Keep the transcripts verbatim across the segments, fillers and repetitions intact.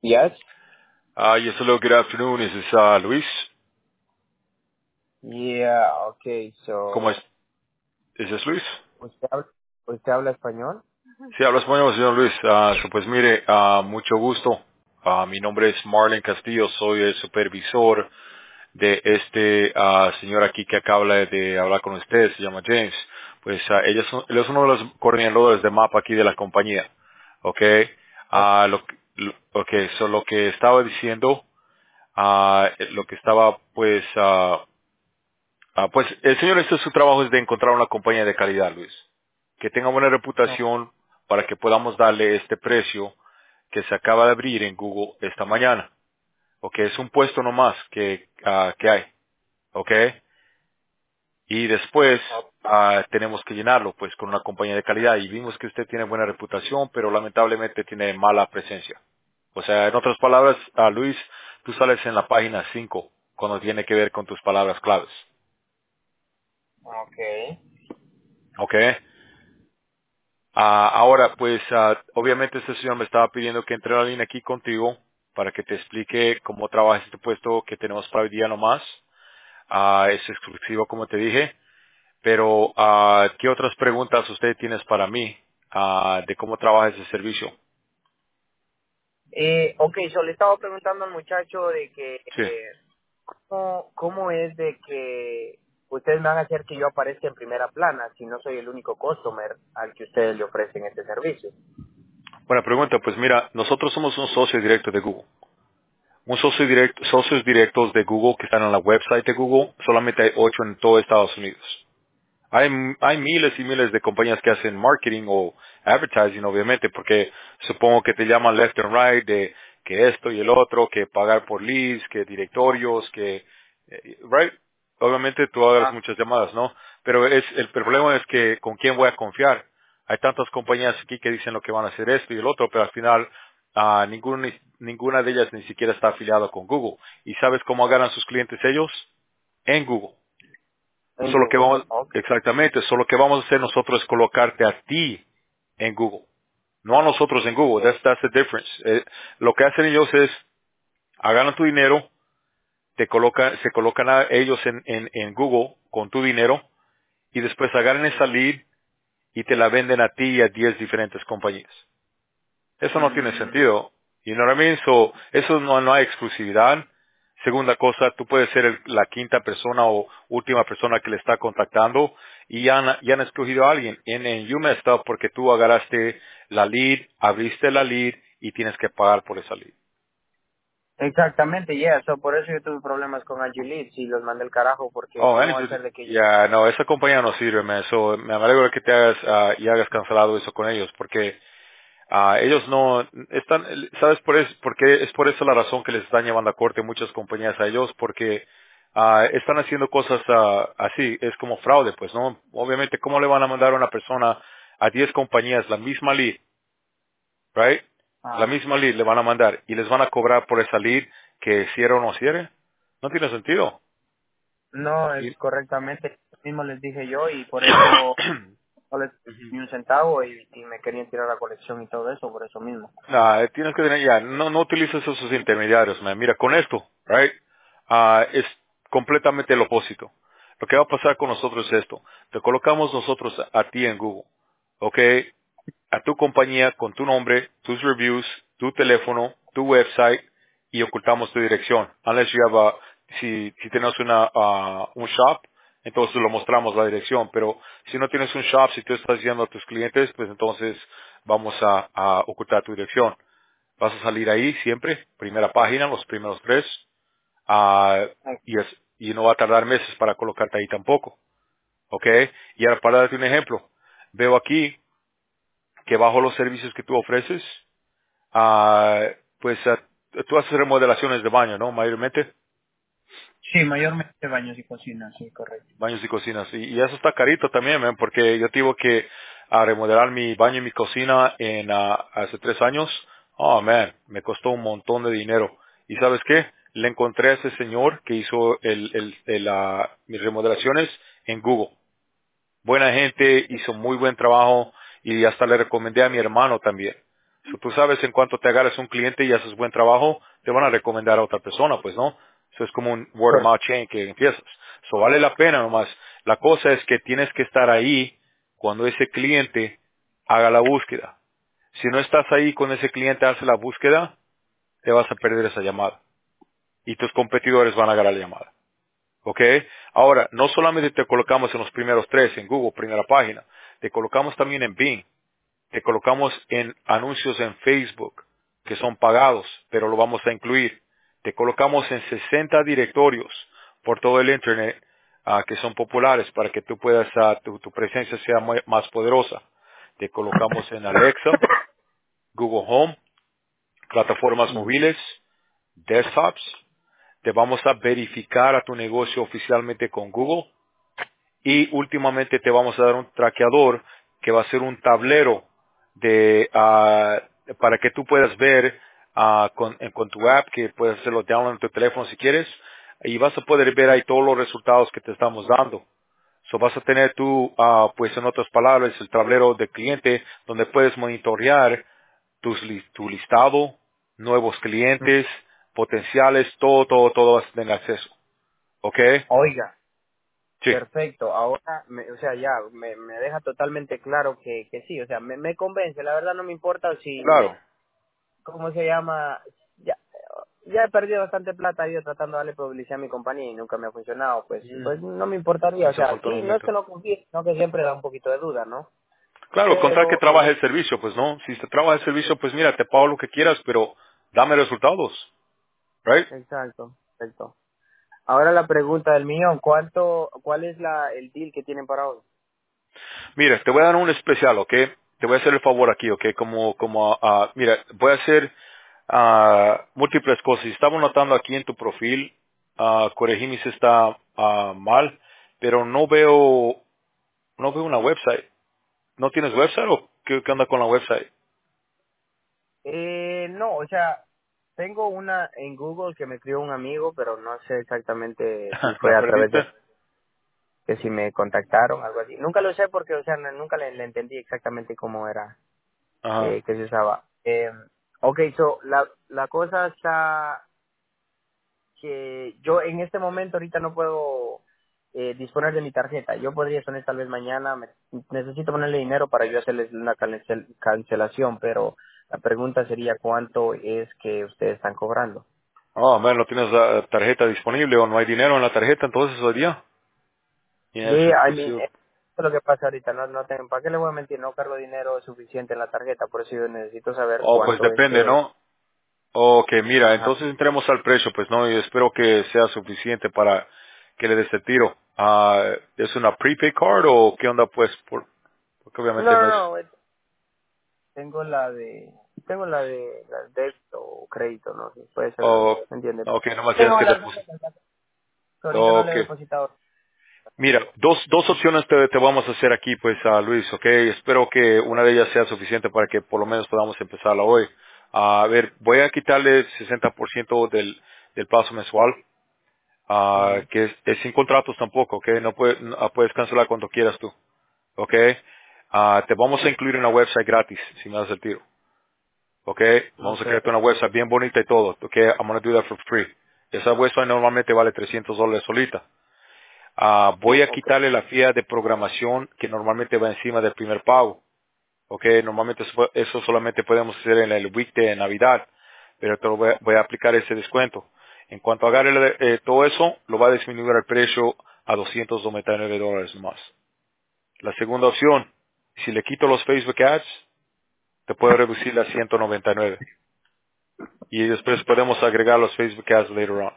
Yes. Uh, yes, hello, good afternoon. This is uh, Luis. Yeah, okay, ¿Cómo es? so, ¿Ese es Luis? ¿usted habla, usted habla español? Sí, habla español, señor Luis. Ah, so, pues mire, ah, mucho gusto. Ah, mi nombre es Marlon Castillo, soy el supervisor de este ah, señor aquí que acaba de hablar con usted, se llama James. Pues ah, ella es, un- él es uno de los coordinadores de mapa aquí de la compañía. ¿Ok? Oh, Ah, lo, que- lo, okay, so lo que estaba diciendo, ah, lo que estaba pues... ah, Ah, pues el señor, este su trabajo es de encontrar una compañía de calidad, Luis, que tenga buena no. reputación para que podamos darle este precio que se acaba de abrir en Google esta mañana. Ok, es un puesto nomás que, ah, que hay. Ok, y después Oh, ah, tenemos que llenarlo pues con una compañía de calidad y vimos que usted tiene buena reputación, pero lamentablemente tiene mala presencia. O sea, en otras palabras, ah, Luis, tú sales en la página cinco cuando tiene que ver con tus palabras claves. okay. Ok. Ah, ahora, pues, ah, obviamente este señor me estaba pidiendo que entre a la línea aquí contigo para que te explique cómo trabaja este puesto que tenemos para hoy día nomás. Ah, es exclusivo, como te dije. Pero, ah, ¿qué otras preguntas usted tienes para mí ah, de cómo trabaja ese servicio? Eh, ok, yo le estaba preguntando al muchacho de que, Sí. eh, ¿cómo, ¿cómo es de que ustedes me van a hacer que yo aparezca en primera plana si no soy el único customer al que ustedes le ofrecen este servicio? Buena pregunta. Pues mira, nosotros somos un socio directo de Google. Un socio directo, socios directos de Google que están en la website de Google. Solamente hay ocho en todo Estados Unidos. Hay, hay miles y miles de compañías que hacen marketing o advertising, obviamente, porque supongo que te llaman left and right de que esto y el otro, que pagar por leads, que directorios, que, eh, right? Obviamente tú hagas Ah, muchas llamadas, ¿no? Pero es, el problema es que con quién voy a confiar. Hay tantas compañías aquí que dicen lo que van a hacer esto y el otro, pero al final ah, ningún- ninguna de ellas ni siquiera está afiliada con Google. ¿Y sabes cómo agarran sus clientes ellos? En Google. en Solo que Google. vamos, Ok. exactamente, solo que vamos a hacer nosotros es colocarte a ti en Google, no a nosotros en Google. That's, that's the difference. Eh, lo que hacen ellos es, agarran tu dinero, te colocan, se colocan a ellos en, en, en Google con tu dinero y después agarran esa lead y te la venden a ti y a diez diferentes compañías. Eso no tiene Mm, sentido. You know what I mean? So, eso no, no hay exclusividad. Segunda cosa, tú puedes ser el- la quinta persona o última persona que le está contactando y ya han, ya han escogido a alguien. En, en You Messed Up porque tú agarraste la lead, abriste la lead y tienes que pagar por esa lead. exactamente, yeah, so por eso yo tuve problemas con Agilite y los mandé el carajo porque Oh, cómo va a anyways, ser de que yo... ya, no, esa compañía no sirve, man. So, me alegro de que te hagas, ah, y hagas cancelado eso con ellos porque Ah, ellos no están, ¿sabes por, es, por qué? Es por eso la razón que les están llevando a corte muchas compañías a ellos, porque ah, están haciendo cosas ah, así, es como fraude, pues, ¿no? Obviamente, ¿cómo le van a mandar a una persona a diez compañías la misma lead, right? La Ah, misma lead le van a mandar y les van a cobrar por esa lead que cierre o no cierre? No tiene sentido. no, es Y- correctamente, lo mismo les dije yo y por eso no les ni un centavo y, y me querían tirar la colección y todo eso, por eso mismo. Nah, tienes que tener ya, no, no utilices esos intermediarios, man. Mira, con esto, right? Ah, es completamente el opósito. Lo que va a pasar con nosotros es esto. Te colocamos nosotros a, a ti en Google, ¿ok? A tu compañía con tu nombre, tus reviews, tu teléfono, tu website y ocultamos tu dirección. Unless you have a, si, si tienes una, ah, un shop, entonces lo mostramos la dirección. Pero si no tienes un shop, si tú estás yendo a tus clientes, pues entonces vamos a, a ocultar tu dirección. Vas a salir ahí siempre, primera página, los primeros tres, ah, y, es- y no va a tardar meses para colocarte ahí tampoco. ¿Ok? Y ahora para darte un ejemplo, veo aquí que bajo los servicios que tú ofreces, ah, pues ah, tú haces remodelaciones de baño, ¿no? Mayormente, Sí, mayormente baños y cocinas, sí, correcto. baños y cocinas. Y, y eso está carito también, man, porque yo tuve que ah, remodelar mi baño y mi cocina en ah, hace tres años. Oh, man, me costó un montón de dinero. ¿Y sabes qué? Le encontré a ese señor que hizo el, el, el, ah, mis remodelaciones en Google. Buena gente, hizo muy buen trabajo y hasta le recomendé a mi hermano también. So, tú sabes en cuanto te agarras un cliente y haces buen trabajo, te van a recomendar a otra persona, pues, ¿no? Eso es como un word of Correcto. mouth chain que empiezas. So, vale la pena nomás. La cosa es que tienes que estar ahí cuando ese cliente haga la búsqueda. Si no estás ahí cuando ese cliente hace la búsqueda, te vas a perder esa llamada. Y tus competidores van a agarrar la llamada. ¿Ok? Ahora, no solamente te colocamos en los primeros tres, en Google, primera página, te colocamos también en Bing, te colocamos en anuncios en Facebook, que son pagados, pero lo vamos a incluir. Te colocamos en sesenta directorios por todo el Internet, ah, que son populares para que tú puedas, ah, tu, tu presencia sea mu- más poderosa. Te colocamos en Alexa, Google Home, plataformas Mm. móviles, desktops. Te vamos a verificar a tu negocio oficialmente con Google. Y últimamente te vamos a dar un traqueador que va a ser un tablero de ah, para que tú puedas ver ah, con, en- con tu app, que puedes hacerlo download en tu teléfono si quieres, y vas a poder ver ahí todos los resultados que te estamos dando. So vas a tener tú, ah, pues en otras palabras, el tablero de cliente donde puedes monitorear tus, li- tu listado, nuevos clientes, potenciales, todo, todo, todo vas a tener acceso. ¿Ok? Oiga, Sí, perfecto. Ahora, me- o sea, ya me, me deja totalmente claro que, que sí, o sea, me, me convence. La verdad no me importa si, claro. ¿cómo se llama? Ya, ya he perdido bastante plata yo tratando de darle publicidad a mi compañía y nunca me ha funcionado. Pues, Mm. pues no me importaría. O sea, sí, no es Desafortunadamente. que no confíe, sino que siempre da un poquito de duda, ¿no? Claro, contar que Pero, trabaje el servicio, pues no. Si te trabaja el servicio, pues mira, te pago lo que quieras, pero dame resultados, right? exacto, perfecto. Ahora la pregunta del millón, ¿cuánto, cuál es la, el deal que tienen para hoy? Mira, te voy a dar un especial, ¿ok? Te voy a hacer el favor aquí, ¿ok? Como, como, ah, mira, voy a hacer ah, múltiples cosas. Estaba notando aquí en tu perfil, uh, corregime si está ah, mal, pero no veo, no veo una website. ¿No tienes website o qué, qué onda con la website? Eh, no, o sea, tengo una en Google que me crió un amigo, pero no sé exactamente si fue ¿La a través de perdiste? que si me contactaron, algo así. Nunca lo sé porque, o sea, no- nunca le, le entendí exactamente cómo era Ajá. eh, que se usaba. Eh, ok, so, la, la cosa está que yo en este momento ahorita no puedo eh, disponer de mi tarjeta. Yo podría poner tal vez mañana, me- necesito ponerle dinero para yo hacerles una cancel- cancelación, pero la pregunta sería cuánto es que ustedes están cobrando. Oh, man, no tienes la tarjeta disponible o no hay dinero en la tarjeta entonces hoy día. Y Sí, eso es I mean, posible. eso es lo que pasa ahorita, no, no tengo, ¿para qué le voy a mentir? No cargo dinero suficiente en la tarjeta, por eso yo necesito saber Oh, pues cuánto es depende, que, ¿no? Ok, mira, ajá. entonces entremos al precio, pues no, y espero que sea suficiente para que le des el tiro. Ah, ¿es una prepaid card o qué onda, pues? Por- porque No, obviamente no es... no, no, eh, tengo la de, tengo la de, la de débito o crédito, no sé, puede ser, Oh, ¿me entiendes? ok, nomás tienes Tengo que las depositar. tarjetas, que ahorita no le Ok. he depositado. Mira, dos, dos opciones te, te vamos a hacer aquí, pues, a Luis, ok. Espero que una de ellas sea suficiente para que por lo menos podamos empezarla hoy. A ver, voy a quitarle sesenta por ciento del, del paso mensual. Ah, Ujú. que es, es sin contratos tampoco, ¿ok? No puedes, no- ah, puedes cancelar cuando quieras tú, ¿ok? Ah, te vamos a incluir una website gratis, si me das el tiro, ¿ok? Vamos a Okay. crearte una website bien bonita y todo, ¿ok? I'm gonna do that for free. Esa website normalmente vale trescientos dólares solita. Ah, voy a Okay. quitarle la fía de programación que normalmente va encima del primer pago, ¿ok? Normalmente eso, eso solamente podemos hacer en el weekday de Navidad, pero te lo voy a, voy a aplicar ese descuento. En cuanto a agarre eh, todo eso, lo va a disminuir el precio a doscientos noventa y nueve dólares más. La segunda opción, si le quito los Facebook Ads, te puedo reducir a ciento noventa y nueve. Y después podemos agregar los Facebook Ads later on.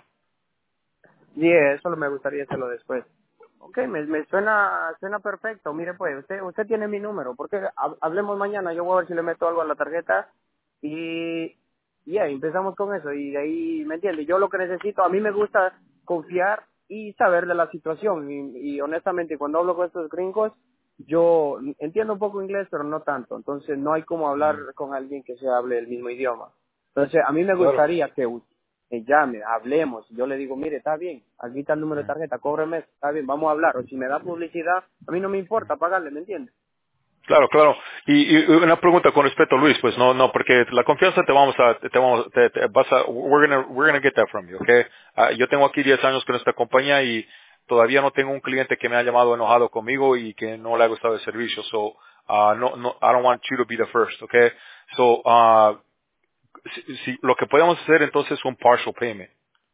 Sí, eso me gustaría hacerlo después. Ok, me, me suena suena perfecto. Mire, pues, usted usted tiene mi número. Porque ha- hablemos mañana. Yo voy a ver si le meto algo a la tarjeta. Y y ahí empezamos con eso. Y de ahí, ¿me entiende? Yo lo que necesito, a mí me gusta confiar y saber de la situación. Y, y honestamente, cuando hablo con estos gringos, yo entiendo un poco inglés, pero no tanto. Entonces, no hay como hablar Mm, con alguien que se hable el mismo idioma. Entonces, a mí me claro. gustaría que me llame, hablemos, yo le digo, mire, está bien, aquí está el número de Mm, tarjeta, cóbreme, está bien, vamos a hablar, o si me da publicidad, a mí no me importa pagarle, ¿me entiendes? Claro, claro. Y, y una pregunta con respecto a Luis, pues no, no, porque la confianza te vamos a, te vamos, te, te vas a, we're gonna, we're gonna get that from you, okay? Ah, yo tengo aquí diez años con esta compañía y todavía no tengo un cliente que me ha llamado enojado conmigo y que no le ha gustado el servicio. So, uh, no, no, I don't want you to be the first, okay? So, uh, si, si- lo que podemos hacer entonces es un partial payment.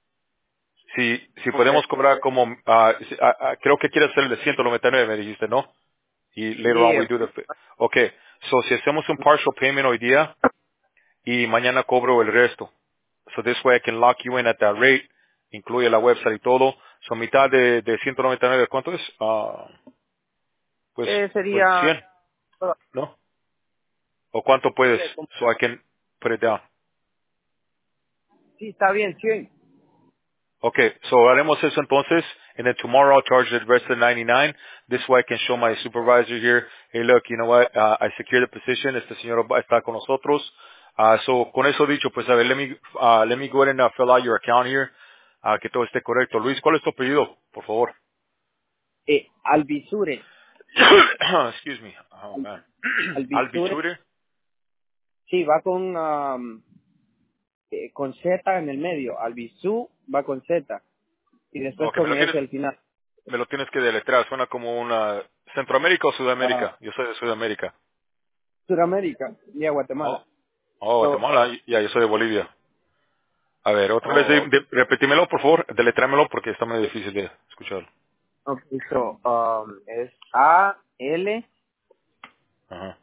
Si, si Okay. podemos cobrar como, ah, si- ah, ah, creo que quieres hacer el de ciento noventa y nueve, me dijiste, ¿no? Y later on we Yeah. do the, fi- okay. So si hacemos un partial payment hoy día y mañana cobro el resto. So this way I can lock you in at that rate, incluye la website y todo. So mitad de, de ciento noventa y nueve, ¿cuánto es? Ah, pues, Eh, pues sería, cien, ¿no? ¿O cuánto puedes? sí, como- So I can put it down. sí, está bien, sí. Okay, so haremos eso entonces, and then tomorrow I'll charge the rest of the ninety-nine. This way I can show my supervisor here, hey look, you know what, uh, I secured the position, este señor va- está con nosotros. Uh, so con eso dicho, pues a ver, let me, uh, let me go ahead and uh, fill out your account here, uh, que todo esté correcto. Luis, ¿cuál es tu apellido? Por favor. Eh, Alvisure. Excuse me. Oh Al- man. Alvisure. Albiture. Sí, va con, am, eh, con Z en el medio. Albisu va con Z. Y después Okay, me con lo tienes, S al final. me lo tienes que deletrear, suena como una, ¿Centroamérica o Ah, Sudamérica? Yo soy de Sudamérica. Suramérica y a Oh, Guatemala. oh, So, Guatemala, ya, yo soy de Bolivia. A ver, otra vez, de, oh, de- repetímelo, por favor, deletréamelo porque está muy difícil de escuchar. okay, so, um, es A, L, Ajá.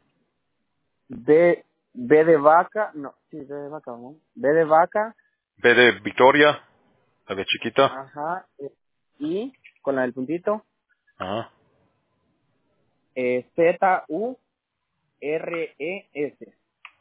B, B de vaca, no, sí, B de vaca, ¿no? B de vaca, B de Victoria, la de chiquita. ajá, eh, I, con la del puntito, Ajá. eh, Z, U, R, E, S.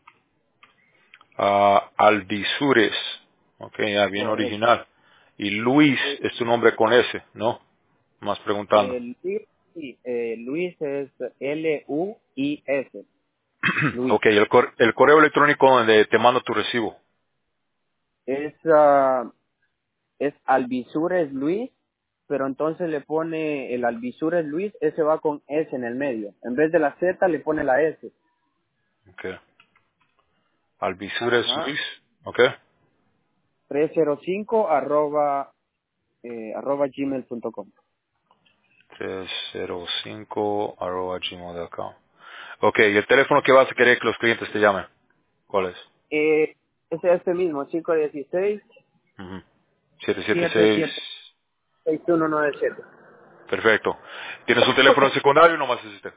Ah, Alvisures. Ok, ya, bien Correcto. original. Y Luis Eh, es tu nombre con S, ¿no? Más preguntando. eh, Luis, sí, eh, Luis es L, U, I, S. Luis. Ok, el, cor- el correo electrónico donde te mando tu recibo. Es, ah, es Alvisures Luis, pero entonces le pone el Alvisures Luis, ese va con S en el medio. En vez de la Z le pone la S. Ok. Alvisures Ajá. Luis. Ok. trescientos cinco arroba, eh, arroba gmail punto com. trescientos cinco arroba gmail punto com. Ok, ¿y el teléfono que vas a querer que los clientes te llamen? ¿Cuál es? Eh, es este mismo, cinco uno seis, Ujú. siete siete siete seis. siete seis uno nueve siete. Perfecto. ¿Tienes un teléfono secundario o nomás es este?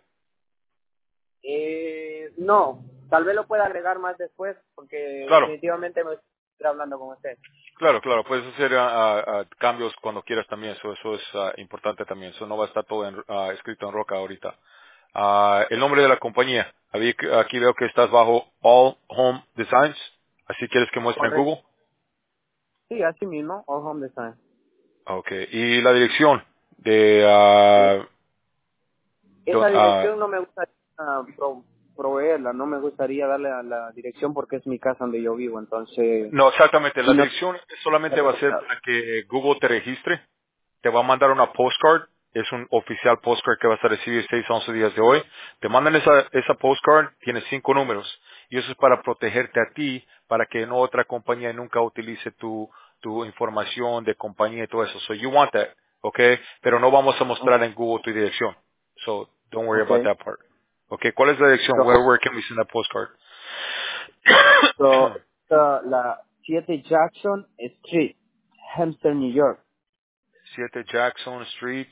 eh, no, tal vez lo pueda agregar más después, porque Claro, definitivamente me estoy hablando con usted. claro, claro. Puedes hacer ah, ah, ah, cambios cuando quieras también. Eso, eso es ah, importante también. Eso no va a estar todo en- ah, escrito en roca ahorita. Ah, el nombre de la compañía. Aquí aquí veo que estás bajo All Home Designs. ¿Así quieres que muestre en Correcto. Google? Sí, así mismo, All Home Design. Ok. ¿Y la dirección de... ah, Esa don- ah, dirección no me gustaría ah, pro- proveerla, no me gustaría darle a la dirección porque es mi casa donde yo vivo, entonces, no, exactamente. si La no, dirección solamente va a ser para que Google te registre. Te va a mandar una postcard, es un oficial postcard que vas a recibir seis a once días de hoy. Te mandan esa, esa postcard, tiene cinco números, y eso es para protegerte a ti, para que no otra compañía nunca utilice tu, tu información de compañía y todo eso. So you want that, okay? Pero no vamos a mostrar en Google tu dirección. So don't worry about okay. that part. Okay, ¿cuál es la dirección? So, Where, where can we send that postcard? so esta, la siete Jackson Street, Hempstead, New York. siete Jackson Street,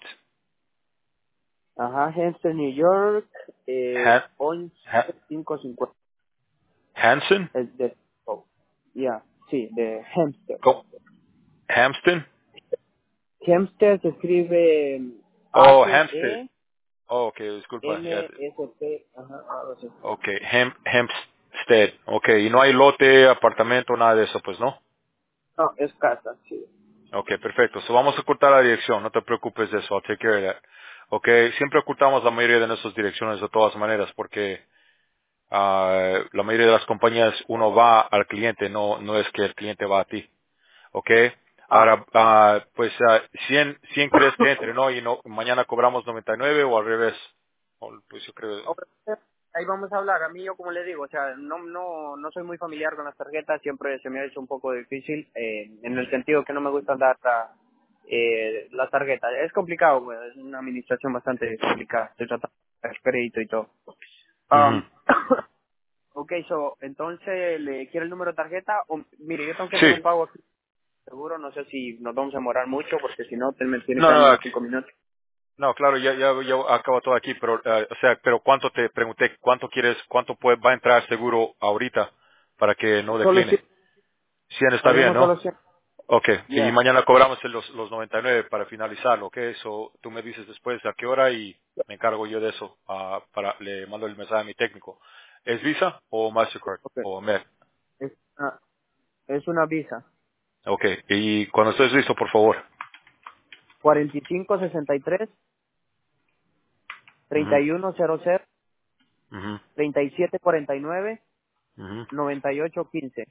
Ajá, Hempstead, New York, eh, Han, once Han- quinientos cincuenta. Hanson, Es de, oh, ya, sí, de Hempstead. ¿Cómo? Hampton. Hempstead se escribe Oh, Hampstead. H-E-M-S-T, Oh, ok, disculpa. Ya te- ajá, algo así. ok, Hem- Hempstead. Ok, y no hay lote, apartamento, nada de eso, pues, ¿no? No, es casa, sí. Ok, perfecto. So vamos a ocultar la dirección, no te preocupes de eso. I'll take care of that. Ok, siempre ocultamos la mayoría de nuestras direcciones de todas maneras porque ah, la mayoría de las compañías uno va al cliente, no, no es que el cliente va a ti. Ok, Ah, ahora, ah, pues ah, cien, cien crees que entre, ¿no? Y no, mañana cobramos noventa y nueve o al revés. O, pues yo creo... Ok, ahí vamos a hablar. A mí, yo como le digo, o sea, no no no soy muy familiar con las tarjetas, siempre se me ha hecho un poco difícil, eh, en el sentido que no me gusta dar la- eh, las tarjetas. Es complicado, güey, es una administración bastante complicada. Estoy tratando de hacer crédito y todo. Ujú. Um, ok, so, entonces, ¿le quiere el número de tarjeta? O, mire, yo tengo que hacer Sí. un pago aquí, seguro, no sé si nos vamos a demorar mucho, porque si no, te- me tiene que No, dar no, unos aquí- cinco minutos. no, claro, ya, ya, ya acabo todo aquí, pero, eh, o sea, pero ¿cuánto te pregunté? ¿Cuánto quieres, cuánto puede, va a entrar seguro ahorita para que no Solo si, decline? cien está bien, hablemos ¿no? solo si, Ok, y ya. mañana cobramos el- los, los noventa y nueve para finalizarlo, ok, eso tú me dices después a qué hora y me encargo yo de eso, ah, para, le mando el mensaje a mi técnico. ¿Es Visa o Mastercard Ok, o Med? es, ah, es una visa. Ok, y cuando estés listo, por favor. cuarenta y cinco sesenta y tres treinta Ujú, y uno cero cero ujú, treinta y siete cuarenta y nueve ujú. noventa y ocho quince.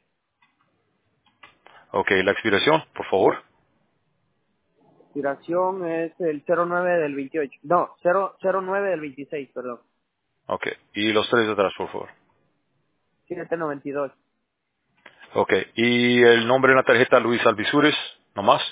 Ok, la expiración, por favor. Expiración es el cero nueve del veintiocho. No, cero cero nueve del veintiséis, perdón. Ok, y los tres de atrás, por favor. siete noventa y dos. Ok, y el nombre en la tarjeta Luis Alvisures, nomás.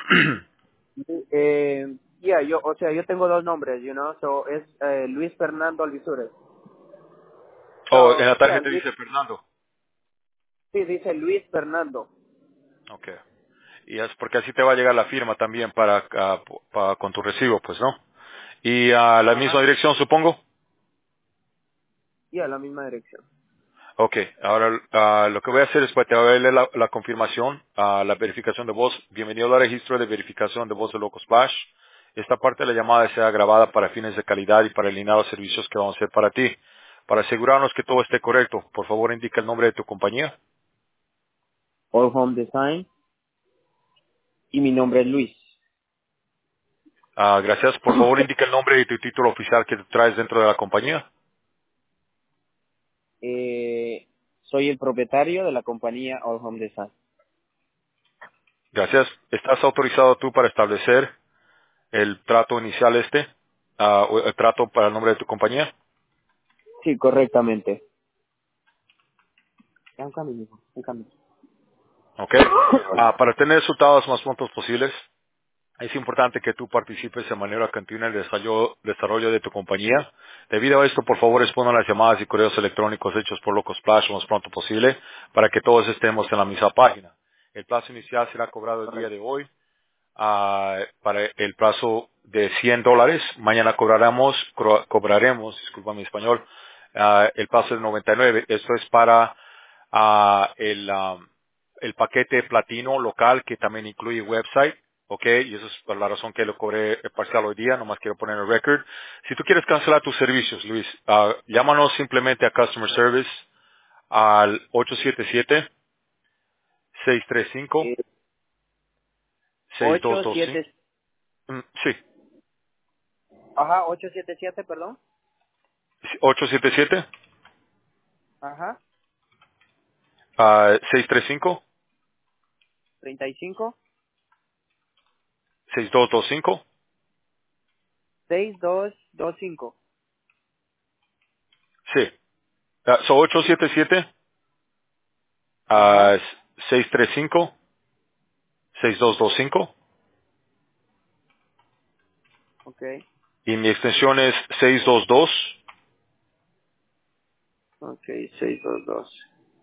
Eh, yeah, yo, o sea, yo tengo dos nombres, you know, so es eh, Luis Fernando Alvisures. Oh, en So, la yeah, tarjeta Luis, dice Fernando. sí, dice Luis Fernando. Ok. Y es porque así te va a llegar la firma también para, ah, pa- con tu recibo, pues, ¿no? Y a la misma Ajá, dirección, supongo. yeah, la misma dirección. Ok, ahora ah, lo que voy a hacer es pues, te voy a darle la, la confirmación, a la verificación de voz. Bienvenido al registro de verificación de voz de Loco Splash. Esta parte de la llamada sea grabada para fines de calidad y para eliminar los servicios que vamos a hacer para ti. Para asegurarnos que todo esté correcto, por favor indica el nombre de tu compañía. All Home Design. Y mi nombre es Luis. Ah, gracias. Por favor indica el nombre y tu título oficial que traes dentro de la compañía. eh, soy el propietario de la compañía All Home Design. Gracias. ¿Estás autorizado tú para establecer el trato inicial este? Ah, o el trato para el nombre de tu compañía. Sí, correctamente. Ya, un cambio, mijo, un cambio. ¿Ok? Ah, para tener resultados más prontos posibles, es importante que tú participes de manera continua en el desarrollo, desarrollo de tu compañía. Debido a esto, por favor, respondan las llamadas y correos electrónicos hechos por Loco Splash lo más pronto posible para que todos estemos en la misma página. El plazo inicial será cobrado el día Correcto. de hoy ah, para el plazo de cien dólares. Mañana cobraremos, cro- cobraremos, disculpa mi español, ah, el plazo de noventa y nueve. Esto es para ah, el, ah, el paquete platino local que también incluye website. Ok, y eso es por la razón que lo cobré eh, parcial hoy día, nomás quiero poner el record. Si tú quieres cancelar tus servicios, Luis, ah, llámanos simplemente a Customer Service al ocho siete siete, seis tres cinco, Eh, seis dos ocho dos cinco. siete, Mm, sí, ajá, ocho siete siete, perdón. ocho siete siete, Ajá, ah, seis tres cinco, treinta y cinco, seis dos dos cinco. seis dos dos cinco. Sí. Ah, so ocho siete siete, ah, Ajá, seis tres cinco, seis dos dos cinco okay, y mi extensión es seis dos dos. okay, seis dos dos.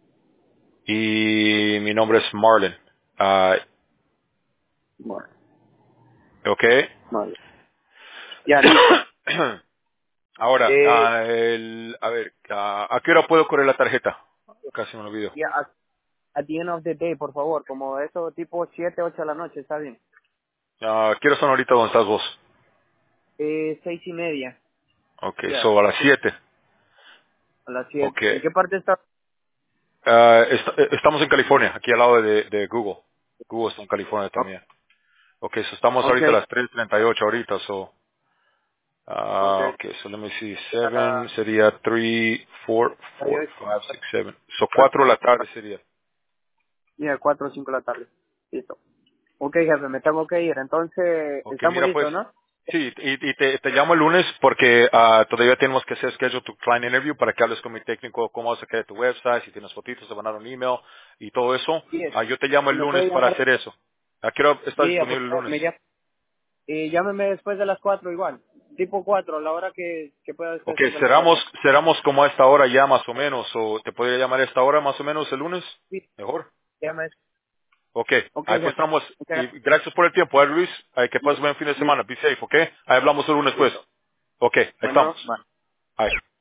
Y mi nombre es Marlon. Ah, Bueno, ok. vale. Ya, listo. Ahora, Eh, ah, el, a ver, ah, ¿a qué hora puedo correr la tarjeta? Casi me olvido. ya, at, at the end of the day, por favor, como eso tipo siete ocho de la noche, ¿está bien? Ah, ¿qué hora son ahorita donde estás vos? Eh, seis y media. Ok, Ya, so a las sí, siete. a las siete. Ok. ¿En qué parte está? Ah, est- eh, estamos en California, aquí al lado de, de Google. Google está en California Oh, también. Ok, so estamos ahorita a okay, las tres treinta y ocho ahorita, so, ah, okay. ok, so let me see, seven Ah, sería three, four, ahí four, es- five, six, seven. So cuatro de la tarde sería. ya, cuatro o cinco de la tarde. Listo. Ok, jefe, me tengo que ir. Entonces, Ok, estamos mira pues, listos, ¿no? Sí, y, y te, te llamo el lunes porque ah, todavía tenemos que hacer schedule tu client interview para que hables con mi técnico, cómo vas a crear tu website, si tienes fotitos, te van a dar un email y todo eso. Sí, es. Ah, yo te llamo el Me lunes puede para llamar. hacer eso. ¿A qué hora estás Sí, disponible el apro- lunes? me llama. Y llámeme después de las cuatro igual. Tipo cuatro, la hora que, que pueda usted Ok, después de las cerramos, cuatro. cerramos como a esta hora ya más o menos, o te podría llamar a esta hora más o menos el lunes, Sí, mejor. llame. Ok, Ok, ahí pues jefe. estamos, Muchas y gracias. gracias por el tiempo, ¿eh, Luis? Ay, que pases Li- buen fin de Listo. semana, be safe, ok? Ahí hablamos el lunes pues. Listo. Ok, ahí Bueno, estamos. va. Bye.